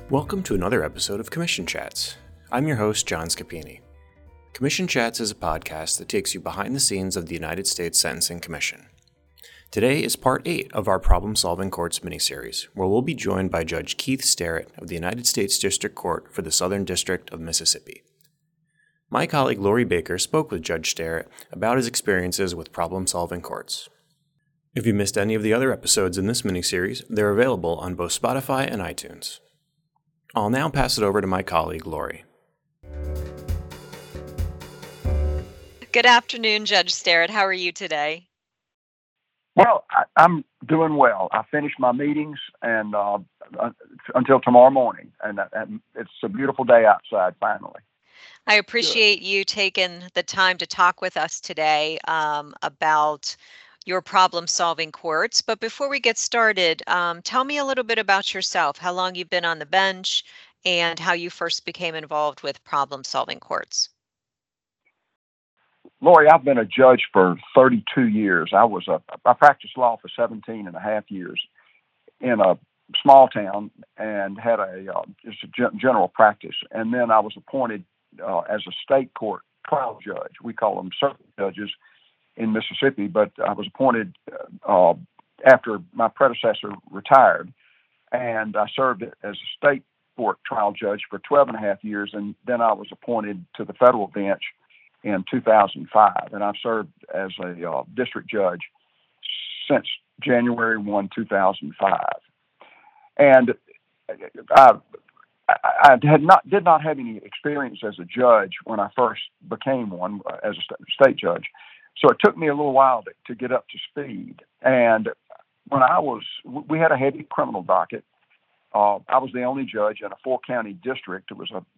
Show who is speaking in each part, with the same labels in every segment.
Speaker 1: Welcome to another episode of Commission Chats. I'm your host, John Scapini. Commission Chats is a podcast that takes you behind the scenes of the United States Sentencing Commission. Today is part 8 of our Problem Solving Courts miniseries, where we'll be joined by Judge Keith Sterrett of the United States District Court for the Southern District of Mississippi. My colleague Lori Baker spoke with Judge Sterrett about his experiences with problem solving courts. If you missed any of the other episodes in this miniseries, they're available on both Spotify and iTunes. I'll now pass it over to my colleague Lori.
Speaker 2: Good afternoon, Judge Sterrett. How are you today?
Speaker 3: Well, I'm doing well. I finished my meetings and until tomorrow morning, and it's a beautiful day outside finally.
Speaker 2: I appreciate you taking the time to talk with us today about your problem-solving courts. But before we get started, tell me a little bit about yourself, how long you've been on the bench, and how you first became involved with problem-solving courts.
Speaker 3: Lori, I've been a judge for 32 years. I practiced law for 17 and a half years in a small town and had just a general practice. And then I was appointed as a state court trial judge. We call them circuit judges in Mississippi, but I was appointed after my predecessor retired, and I served as a state court trial judge for 12 and a half years, and then I was appointed to the federal bench in 2005, and I've served as a district judge since January 1, 2005. And I did not have any experience as a judge when I first became one as a state judge. So it took me a little while to get up to speed. And when we had a heavy criminal docket. I was the only judge in a 4-county district.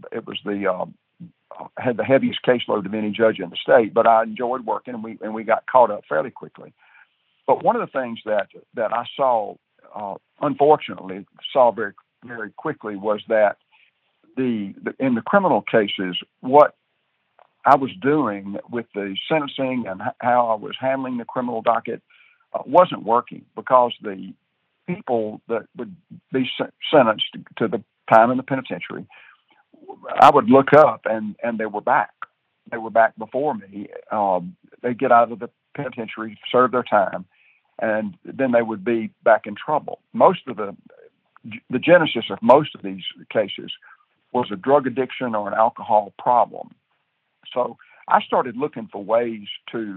Speaker 3: Had the heaviest caseload of any judge in the state, but I enjoyed working, and we got caught up fairly quickly. But one of the things that I saw, unfortunately, very very quickly was that in the criminal cases, what I was doing with the sentencing and how I was handling the criminal docket wasn't working, because the people that would be sentenced to the time in the penitentiary, I would look up and they were back. They were back before me. They'd get out of the penitentiary, serve their time, and then they would be back in trouble. Most of the genesis of most of these cases was a drug addiction or an alcohol problem. So I started looking for ways to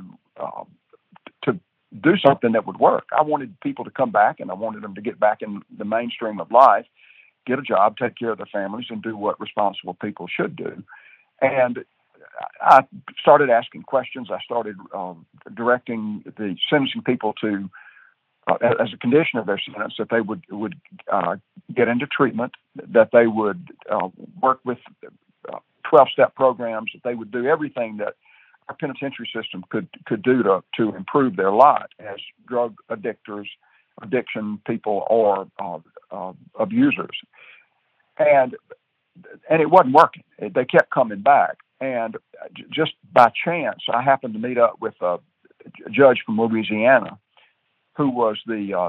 Speaker 3: do something that would work. I wanted people to come back, and I wanted them to get back in the mainstream of life, get a job, take care of their families, and do what responsible people should do. And I started asking questions. I started directing the sentencing people to, as a condition of their sentence, that they would get into treatment, that they would work with 12-step programs, that they would do everything that our penitentiary system could do to improve their lot as drug addiction people or abusers. And it wasn't working. They kept coming back. And just by chance, I happened to meet up with a judge from Louisiana who was the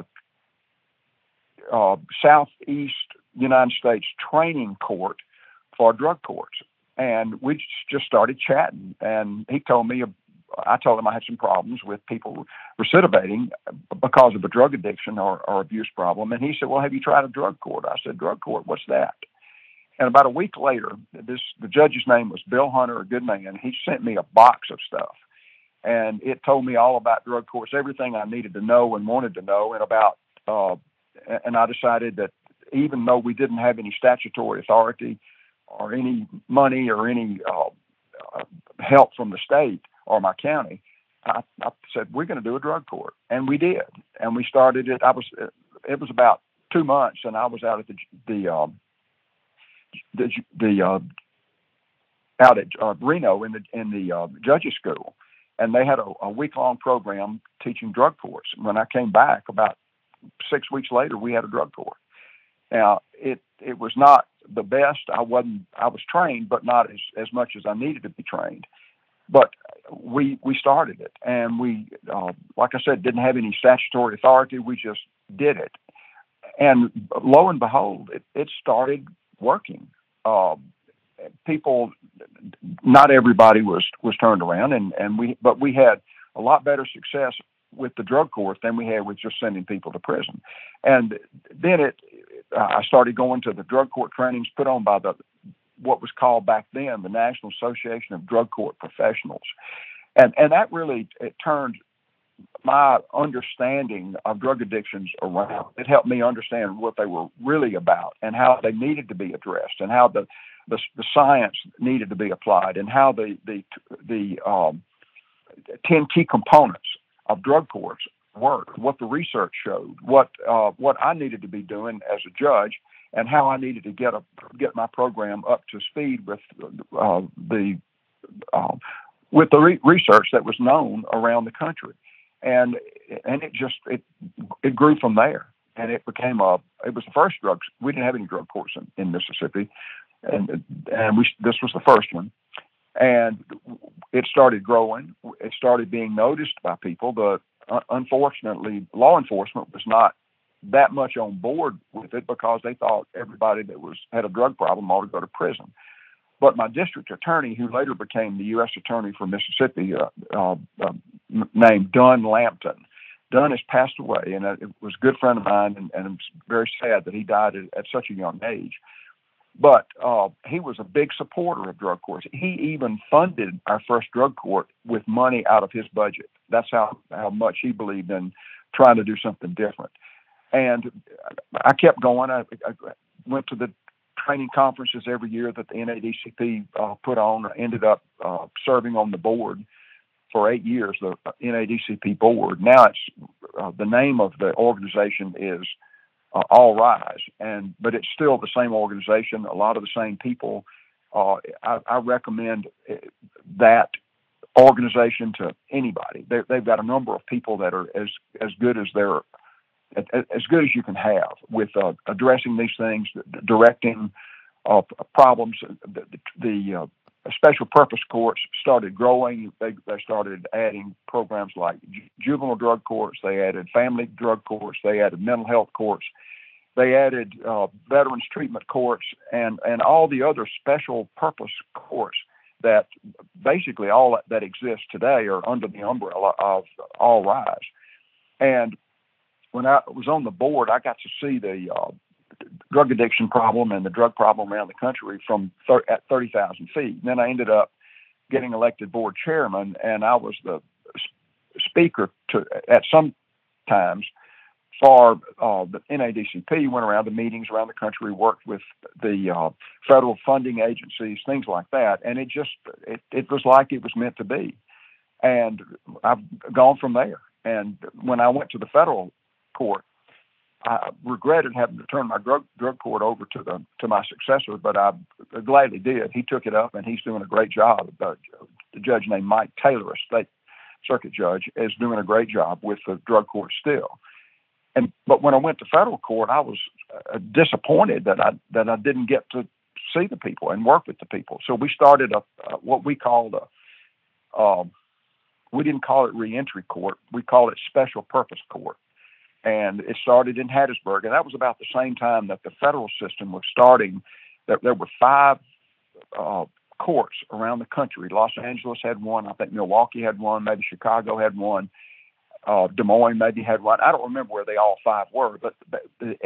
Speaker 3: Southeast United States training court for drug courts. And we just started chatting. And I told him I had some problems with people recidivating because of a drug addiction or abuse problem. And he said, "Well, have you tried a drug court?" I said, "Drug court, what's that?" And about a week later, the judge's name was Bill Hunter, a good man. He sent me a box of stuff. And it told me all about drug courts, everything I needed to know and wanted to know. And I decided that even though we didn't have any statutory authority or any money or any help from the state or my county, I said, we're going to do a drug court. And we did. And we started it. It was about 2 months, and I was out at out at Reno in the judges school. And they had a week-long program teaching drug courts. When I came back about 6 weeks later, we had a drug court. Now, it was not the best. I was trained, but not as much as I needed to be trained. But we started it, and we, like I said, didn't have any statutory authority. We just did it. And lo and behold, it started working. People, not everybody was turned around, but we had a lot better success with the drug court than we had with just sending people to prison. And then I started going to the drug court trainings put on by what was called back then the National Association of Drug Court Professionals, and that really turned my understanding of drug addictions around. It helped me understand what they were really about and how they needed to be addressed, and how the science needed to be applied, and how the 10 key components of drug courts work, what the research showed, what I needed to be doing as a judge, and how I needed to get my program up to speed with the research that was known around the country, and it grew from there, and it was the first drugs. We didn't have any drug courts in Mississippi, and this was the first one. And it started growing. It started being noticed by people. But unfortunately, law enforcement was not that much on board with it because they thought everybody that had a drug problem ought to go to prison. But my district attorney, who later became the U.S. Attorney for Mississippi, named Dunn Lampton. Dunn has passed away, and it was a good friend of mine, and I'm very sad that he died at such a young age. But he was a big supporter of drug courts. He even funded our first drug court with money out of his budget. That's how much he believed in trying to do something different. And I kept going. I went to the training conferences every year that the NADCP put on. I ended up serving on the board for 8 years, the NADCP board. Now it's the name of the organization is All Rise, but it's still the same organization, a lot of the same people. I recommend that organization to anybody. They've got a number of people that are as good as you can have with addressing these things, directing problems. The special purpose courts started growing. They started adding programs like juvenile drug courts. They added family drug courts. They added mental health courts. They added veterans treatment courts and all the other special purpose courts that basically all that exists today are under the umbrella of All Rise. And when I was on the board, I got to see the drug addiction problem and the drug problem around the country at 30,000 feet. And then I ended up getting elected board chairman, and I was the speaker at some times for the NADCP, went around to meetings around the country, worked with the federal funding agencies, things like that. And it was like it was meant to be. And I've gone from there. And when I went to the federal court, I regretted having to turn my drug court over to my successor, but I gladly did. He took it up, and he's doing a great job. The judge named Mike Taylor, a state circuit judge, is doing a great job with the drug court still. But when I went to federal court, I was disappointed that I didn't get to see the people and work with the people. So we started what we called we didn't call it reentry court. We called it special purpose court. And it started in Hattiesburg. And that was about the same time that the federal system was starting. There were 5 courts around the country. Los Angeles had one. I think Milwaukee had one. Maybe Chicago had one. Des Moines maybe had one. I don't remember where they all 5 were. But the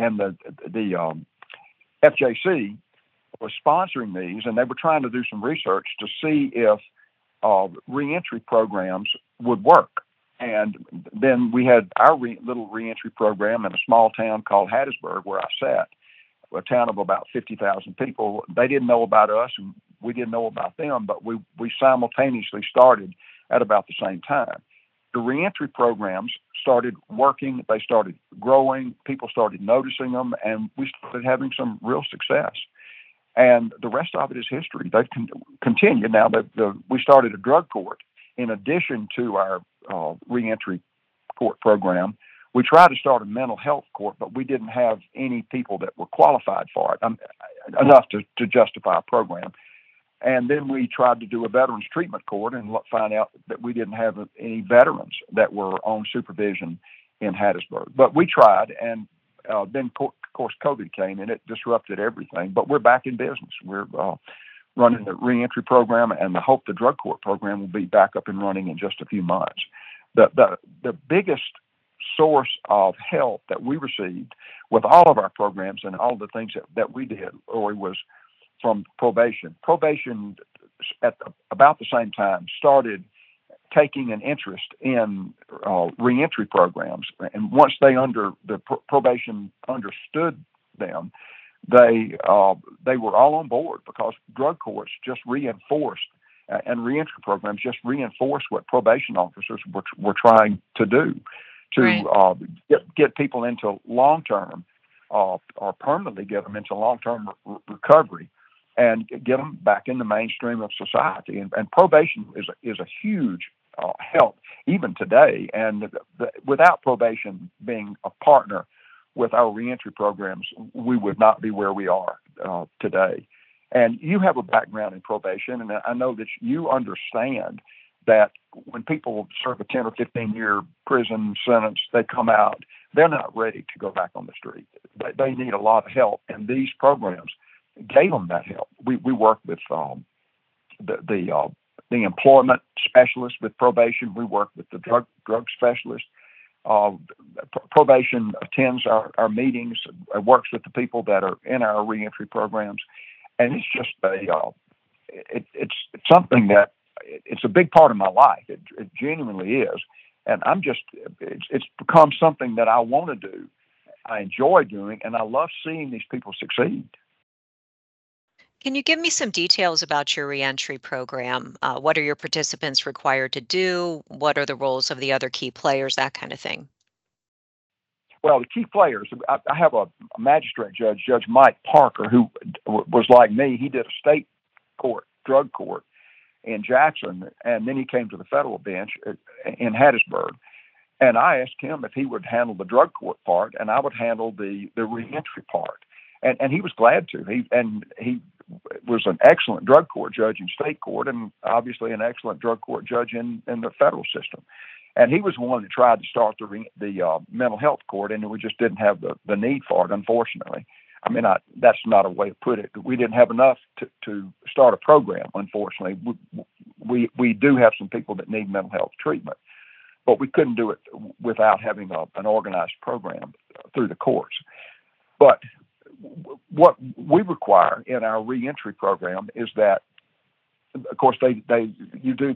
Speaker 3: FJC was sponsoring these, and they were trying to do some research to see if reentry programs would work. And then we had our little reentry program in a small town called Hattiesburg, where I sat, a town of about 50,000 people. They didn't know about us, and we didn't know about them, but we simultaneously started at about the same time. The reentry programs started working. They started growing. People started noticing them, and we started having some real success. And the rest of it is history. They've continued. Now, we started a drug court in addition to our reentry court program. We tried to start a mental health court, but we didn't have any people that were qualified for it, enough to justify a program. And then we tried to do a veterans treatment court and find out that we didn't have any veterans that were on supervision in Hattiesburg. But we tried, and Then, of course, COVID came and it disrupted everything. But we're back in business. We're running the reentry program, and I hope the drug court program will be back up and running in just a few months. The biggest source of help that we received with all of our programs and all the things that we did, Lori, was from probation. Probation, at about the same time, started taking an interest in reentry programs, and once they probation understood them, they were all on board, because drug courts just reinforced and reentry programs just reinforced what probation officers were trying to do to
Speaker 2: Right.
Speaker 3: Get people into long-term or permanently get them into long-term recovery and get them back in the mainstream of society. And probation is a huge help even today. And without probation being a partner with our reentry programs, we would not be where we are today. And you have a background in probation, and I know that you understand that when people serve a 10 or 15 year prison sentence, they come out, they're not ready to go back on the street. They need a lot of help, and these programs gave them that help. We work with the employment specialist with probation. We work with the drug specialist. Probation attends our meetings, works with the people that are in our reentry programs, and it's just it's something that it's a big part of my life. It genuinely is, and it's become something that I want to do. I enjoy doing, and I love seeing these people succeed.
Speaker 2: Can you give me some details about your reentry program? What are your participants required to do? What are the roles of the other key players? That kind of thing.
Speaker 3: Well, the key players, I have a magistrate judge, Judge Mike Parker, who was like me. He did a state court, drug court in Jackson, and then he came to the federal bench in Hattiesburg. And I asked him if he would handle the drug court part, and I would handle the reentry part. And he was glad to. He was an excellent drug court judge in state court, and obviously an excellent drug court judge in the federal system. And he was the one that tried to start the mental health court, and we just didn't have the need for it, unfortunately. I mean, that's not a way to put it. We didn't have enough to start a program, unfortunately. We do have some people that need mental health treatment, but we couldn't do it without having an organized program through the courts. But what we require in our reentry program is that, of course, you do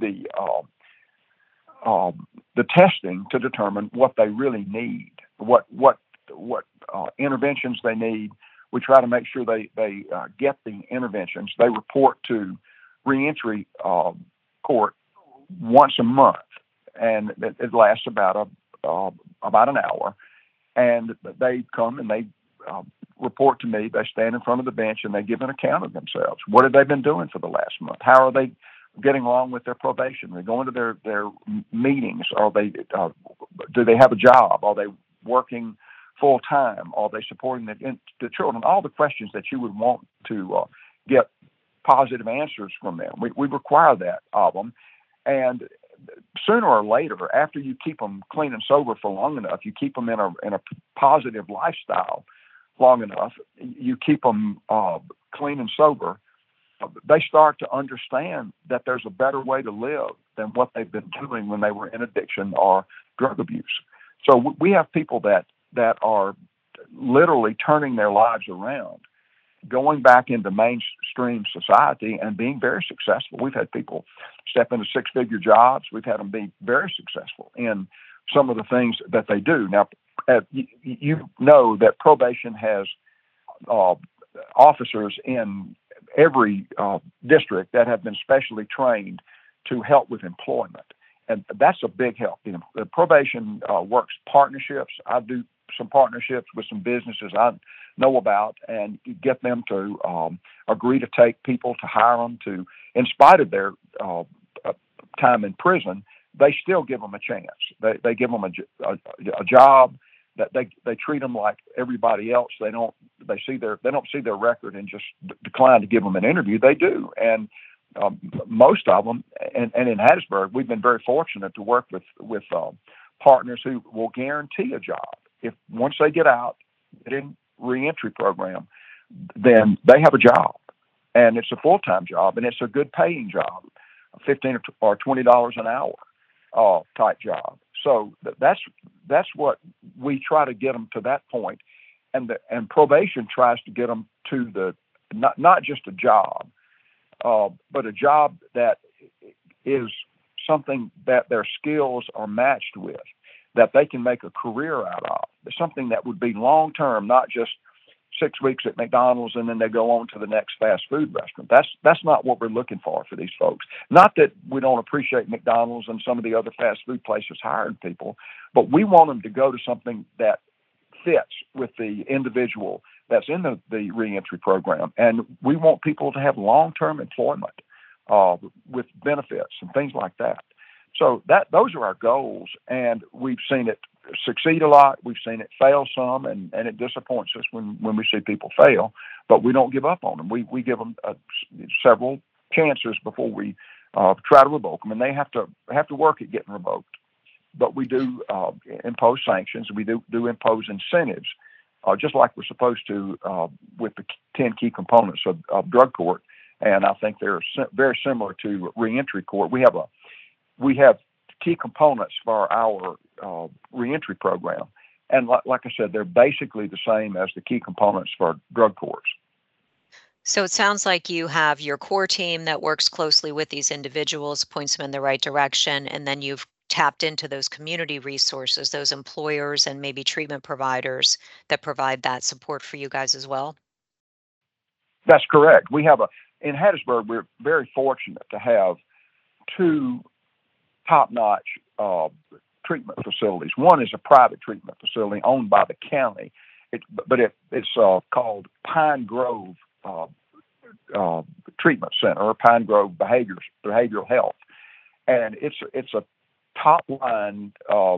Speaker 3: the testing to determine what they really need, what interventions they need. We try to make sure they get the interventions. They report to reentry court once a month, and it lasts about an hour. And they come and they report to me. They stand in front of the bench and they give an account of themselves. What have they been doing for the last month? How are they getting along with their probation? Are they going to their meetings? Are they do they have a job? Are they working full time? Are they supporting the children? All the questions that you would want to get positive answers from them. We require that of them, and sooner or later, after you keep them clean and sober for long enough, you keep them in a positive lifestyle long enough, you keep them clean and sober, they start to understand that there's a better way to live than what they've been doing when they were in addiction or drug abuse. So we have people that are literally turning their lives around, going back into mainstream society and being very successful. We've had people step into six-figure jobs. We've had them be very successful in some of the things that they do. Now, you know that probation has officers in every district that have been specially trained to help with employment. And that's a big help. The probation works partnerships. I do some partnerships with some businesses I know about and get them to agree to take people, to hire them, to, in spite of their time in prison, they still give them a chance. They give them a job. That they treat them like everybody else. They don't see their record and just decline to give them an interview. They do, and most of them. And in Hattiesburg, we've been very fortunate to work with partners who will guarantee a job. If once they get out, in reentry program, then they have a job, and it's a full-time job, and it's a good paying job, $15 or $20 an hour type job. So that's what we try to get them to that point, and probation tries to get them to the not just a job, but a job that is something that their skills are matched with, that they can make a career out of. Something that would be long term, not just 6 weeks at McDonald's and then they go on to the next fast food restaurant. That's not what we're looking for these folks. Not that we don't appreciate McDonald's and some of the other fast food places hiring people, but we want them to go to something that fits with the individual that's in the reentry program. And we want people to have long-term employment with benefits and things like that. So those are our goals, and we've seen it succeed a lot. We've seen it fail some, and it disappoints us when we see people fail, but we don't give up on them. We give them several chances before we try to revoke them, and they have to work at getting revoked. But we do impose sanctions. We do impose incentives, just like we're supposed to with the 10 key components of drug court. And I think they're very similar to reentry court. We have key components for our reentry program. And like I said, they're basically the same as the key components for drug courts.
Speaker 2: So it sounds like you have your core team that works closely with these individuals, points them in the right direction, and then you've tapped into those community resources, those employers and maybe treatment providers that provide that support for you guys as well.
Speaker 3: That's correct. We have in Hattiesburg, we're very fortunate to have two top-notch treatment facilities. One is a private treatment facility owned by the county, but it's called Pine Grove Treatment Center, or Pine Grove Behavioral Health, and it's a top-line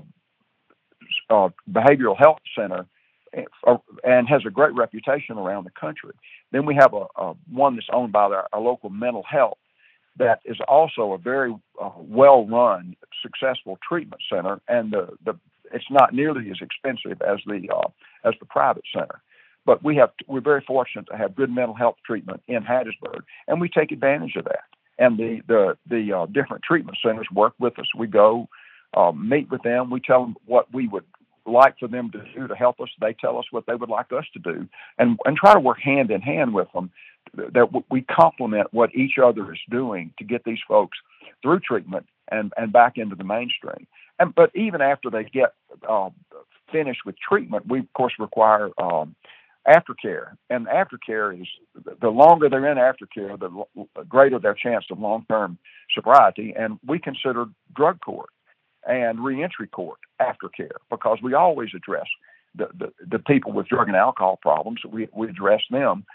Speaker 3: behavioral health center, and has a great reputation around the country. Then we have a one that's owned by our local mental health that is also a very well-run, successful treatment center, and it's not nearly as expensive as the private center. But we're very fortunate to have good mental health treatment in Hattiesburg, and we take advantage of that. And the different treatment centers work with us. We go meet with them. We tell them what we would like for them to do to help us. They tell us what they would like us to do, and try to work hand in hand with them, that we complement what each other is doing to get these folks through treatment and back into the mainstream. But even after they get finished with treatment, we of course require aftercare. And aftercare is, the longer they're in aftercare, the greater their chance of long-term sobriety. And we consider drug court and reentry court aftercare, because we always address the people with drug and alcohol problems. We address them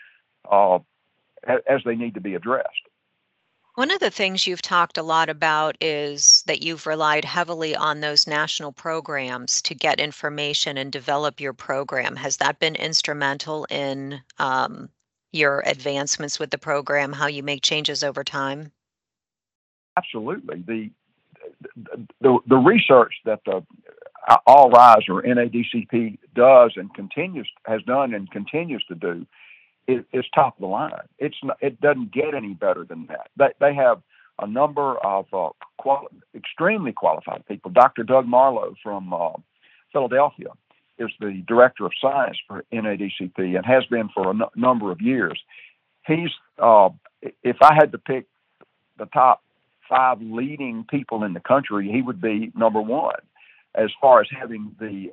Speaker 3: as they need to be addressed.
Speaker 2: One of the things you've talked a lot about is that you've relied heavily on those national programs to get information and develop your program. Has that been instrumental in your advancements with the program, how you make changes over time?
Speaker 3: Absolutely. The research that the All Rise, or NADCP, does and has done and continues to do is top of the line. It doesn't get any better than that. They have a number of extremely qualified people. Dr. Doug Marlowe from Philadelphia is the director of science for NADCP and has been for a number of years. He's if I had to pick the top 5 leading people in the country, he would be number one as far as having the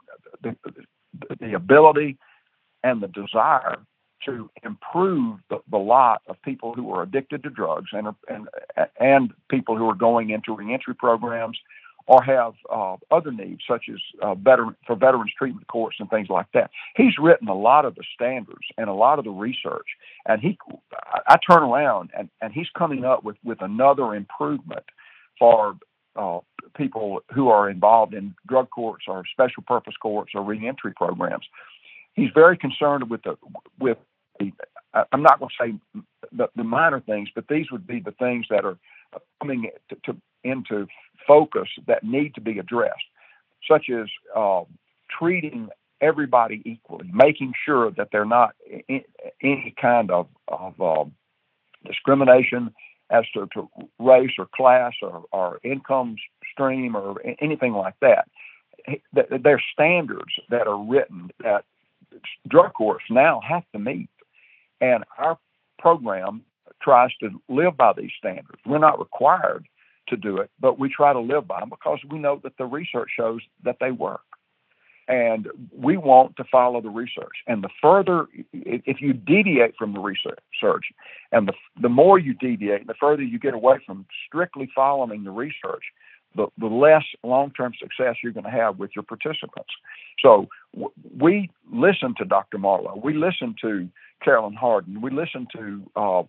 Speaker 3: ability and the desire to improve the lot of people who are addicted to drugs and people who are going into reentry programs or have other needs, such as for veterans treatment courts and things like that. He's written a lot of the standards and a lot of the research, and I turn around and he's coming up with another improvement for people who are involved in drug courts or special purpose courts or reentry programs. He's very concerned with I'm not going to say the minor things, but these would be the things that are coming into focus that need to be addressed, such as treating everybody equally, making sure that they're not any kind of discrimination as to race or class or income stream or anything like that. There's standards that are written that drug courts now have to meet, and our program tries to live by these standards. We're not required to do it, but we try to live by them because we know that the research shows that they work. And we want to follow the research. And the further, if you deviate from the research, and the more you deviate, the further you get away from strictly following the research, the less long-term success you're going to have with your participants. So we listen to Dr. Marlowe. We listen to Carolyn Harden. We listen to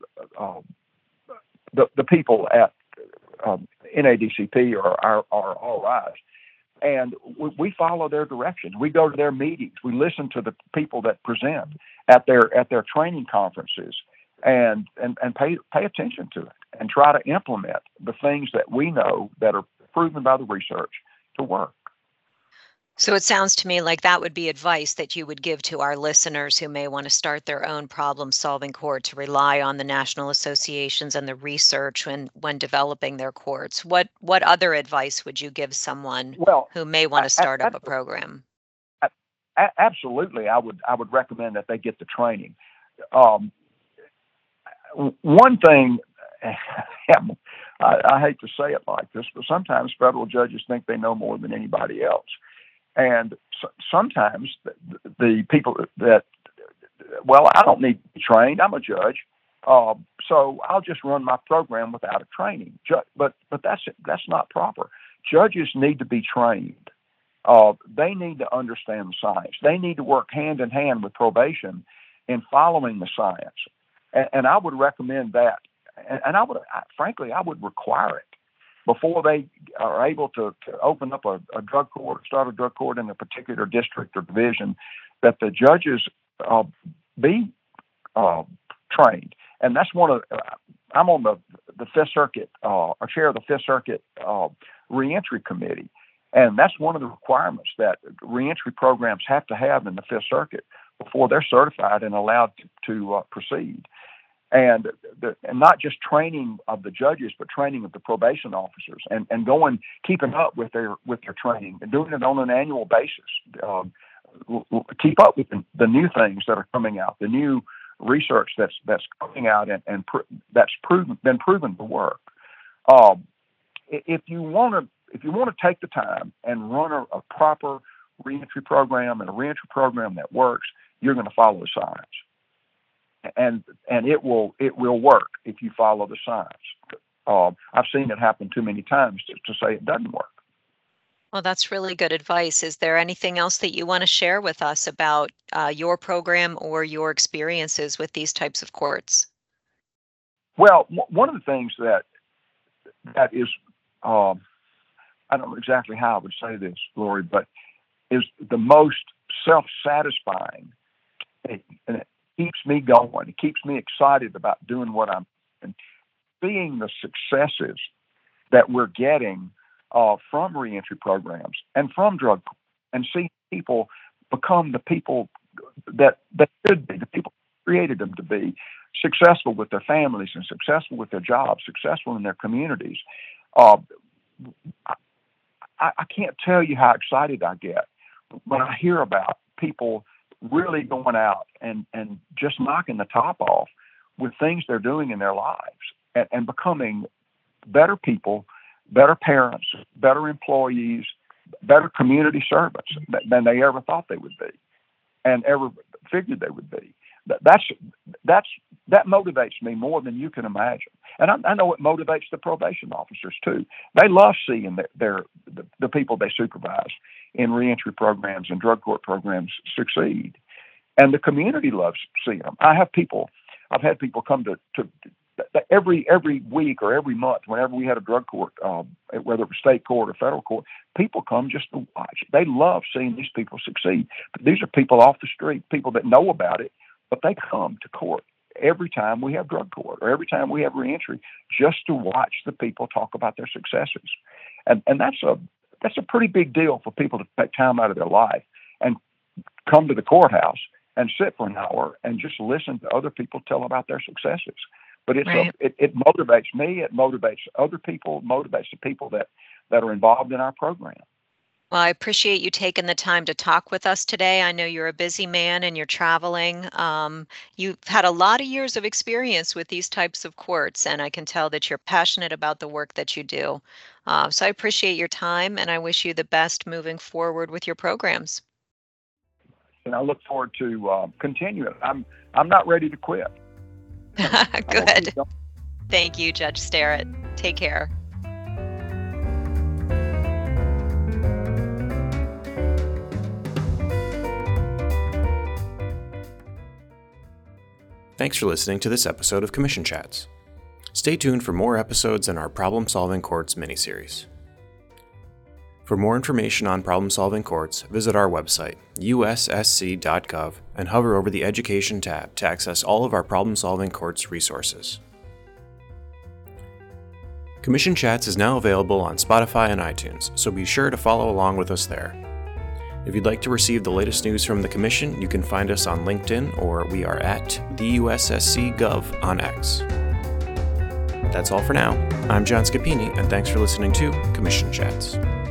Speaker 3: the people at NADCP or our RIs. And we follow their directions. We go to their meetings. We listen to the people that present at their training conferences, and pay attention to it and try to implement the things that we know that are proven by the research to work.
Speaker 2: So it sounds to me like that would be advice that you would give to our listeners who may want to start their own problem-solving court, to rely on the national associations and the research when developing their courts. What other advice would you give someone who may want to start up a program?
Speaker 3: Absolutely, I would recommend that they get the training. One thing, I hate to say it like this, but sometimes federal judges think they know more than anybody else. And sometimes the people that, I don't need to be trained. I'm a judge, so I'll just run my program without a training. But that's not proper. Judges need to be trained. They need to understand the science. They need to work hand in hand with probation in following the science. And I would recommend that. And I would require it before they are able to open up a drug court, start a drug court in a particular district or division, that the judges be trained. And that's I'm on the Fifth Circuit, or chair of the Fifth Circuit reentry committee. And that's one of the requirements that reentry programs have to have in the Fifth Circuit before they're certified and allowed to proceed. And not just training of the judges, but training of the probation officers, and keeping up with their training and doing it on an annual basis. Keep up with the new things that are coming out, the new research that's coming out and that's been proven to work. If you want to take the time and run a proper reentry program and a reentry program that works, you're going to follow the science. And it will work if you follow the science. I've seen it happen too many times to say it doesn't work.
Speaker 2: Well, that's really good advice. Is there anything else that you want to share with us about your program or your experiences with these types of courts?
Speaker 3: Well, one of the things that is, I don't know exactly how I would say this, Lori, but is the most self-satisfying, and it keeps me going. It keeps me excited about doing what I'm doing. Seeing the successes that we're getting from reentry programs and from drug, and see people become the people that they should be, the people who created them to be, successful with their families and successful with their jobs, successful in their communities. I can't tell you how excited I get when I hear about people really going out and just knocking the top off with things they're doing in their lives and becoming better people, better parents, better employees, better community servants than they ever thought they would be and ever figured they would be. That motivates me more than you can imagine. And I know it motivates the probation officers too. They love seeing the people they supervise in reentry programs and drug court programs succeed. And the community loves seeing them. I've had people come to every week or every month, whenever we had a drug court, whether it was state court or federal court, people come just to watch. They love seeing these people succeed. But these are people off the street, people that know about it, but they come to court every time we have drug court or every time we have reentry just to watch the people talk about their successes. And that's a pretty big deal for people to take time out of their life and come to the courthouse and sit for an hour and just listen to other people tell about their successes. But it motivates me. It motivates other people. Motivates the people that are involved in our program.
Speaker 2: Well, I appreciate you taking the time to talk with us today. I know you're a busy man and you're traveling. You've had a lot of years of experience with these types of courts, and I can tell that you're passionate about the work that you do. So I appreciate your time, and I wish you the best moving forward with your programs.
Speaker 3: And I look forward to continuing. I'm not ready to quit.
Speaker 2: Good. Thank you, Judge Sterrett. Take care.
Speaker 1: Thanks for listening to this episode of Commission Chats. Stay tuned for more episodes in our Problem Solving Courts miniseries. For more information on Problem Solving Courts, visit our website, ussc.gov, and hover over the Education tab to access all of our Problem Solving Courts resources. Commission Chats is now available on Spotify and iTunes, so be sure to follow along with us there. If you'd like to receive the latest news from the Commission, you can find us on LinkedIn, or we are at TheUSSC.gov on X. That's all for now. I'm John Scapini, and thanks for listening to Commission Chats.